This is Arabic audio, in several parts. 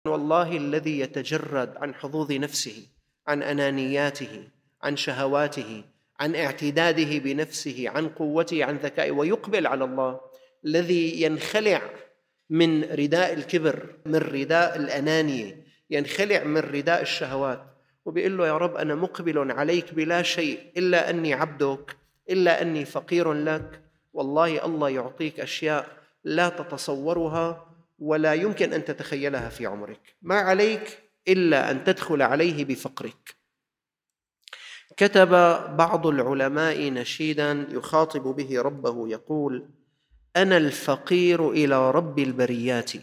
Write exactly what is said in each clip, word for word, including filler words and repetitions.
والله الذي يتجرد عن حظوظ نفسه، عن أنانياته، عن شهواته، عن اعتداده بنفسه، عن قوته، عن ذكائه، ويقبل على الله، الذي ينخلع من رداء الكبر، من رداء الأنانية، ينخلع من رداء الشهوات، وبيقول له: يا رب أنا مقبل عليك بلا شيء إلا أني عبدك، إلا أني فقير لك. والله الله يعطيك أشياء لا تتصورها ولا يمكن أن تتخيلها في عمرك، ما عليك إلا أن تدخل عليه بفقرك. كتب بعض العلماء نشيداً يخاطب به ربه يقول: أنا الفقير إلى رب البريات،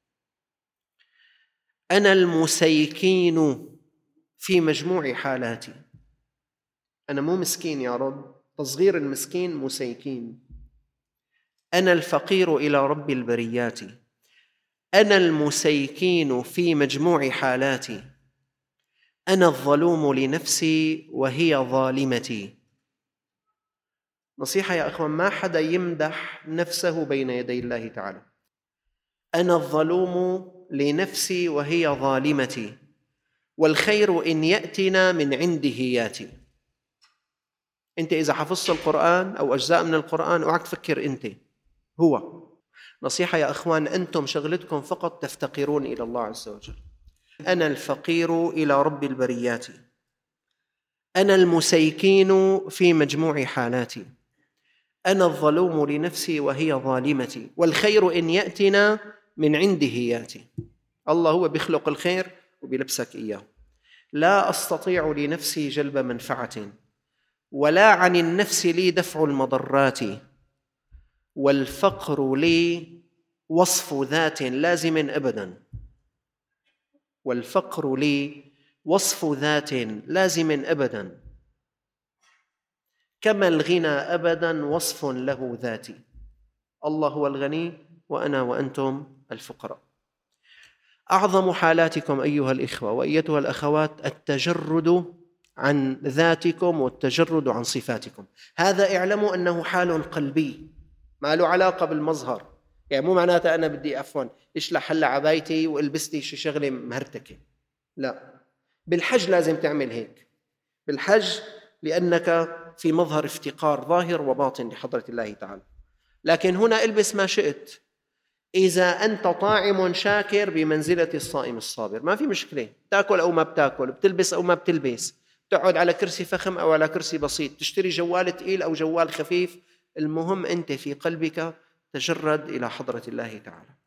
أنا المسيكين في مجموع حالاتي. أنا مو مسكين يا رب، تصغير المسكين مسيكين. أنا الفقير إلى رب البريات، أنا المسيكين في مجموع حالاتي، أنا الظلوم لنفسي وهي ظالمتي. نصيحة يا أخوان، ما حدا يمدح نفسه بين يدي الله تعالى. أنا الظلوم لنفسي وهي ظالمتي، والخير إن يأتنا من عنده ياتي. أنت إذا حفظت القرآن أو أجزاء من القرآن اوعك تفكر أنت، هو. نصيحة يا أخوان، أنتم شغلتكم فقط تفتقرون إلى الله عز وجل. أنا الفقير إلى رب البريات، أنا المسيكين في مجموع حالاتي، أنا الظلوم لنفسي وهي ظالمتي، والخير إن يأتنا من عنده ياتي. الله هو بيخلق الخير وبيلبسك إياه. لا أستطيع لنفسي جلب منفعة، ولا عن النفس لي دفع المضرات، والفقر لي وصف ذات لازم أبدا، والفقر لي وصف ذات لازم أبدا، كما الغنى أبدا وصف له ذاتي. الله هو الغني وأنا وأنتم الفقراء. أعظم حالاتكم أيها الإخوة وأيتها الأخوات التجرد عن ذاتكم والتجرد عن صفاتكم. هذا اعلموا أنه حال قلبي، ما له علاقة بالمظهر. يعني مو معناته أنا بدي عفوا اشلح هلا عبايتي والبستي شي شغلة مهرتكة، لا. بالحج لازم تعمل هيك، بالحج لأنك في مظهر افتقار ظاهر وباطن لحضرة الله تعالى. لكن هنا البس ما شئت، إذا أنت طاعم شاكر بمنزلة الصائم الصابر ما في مشكلة، تأكل أو ما بتأكل، بتلبس أو ما بتلبس، تقعد على كرسي فخم أو على كرسي بسيط، تشتري جوال تقيل أو جوال خفيف، المهم أنت في قلبك تجرد إلى حضرة الله تعالى.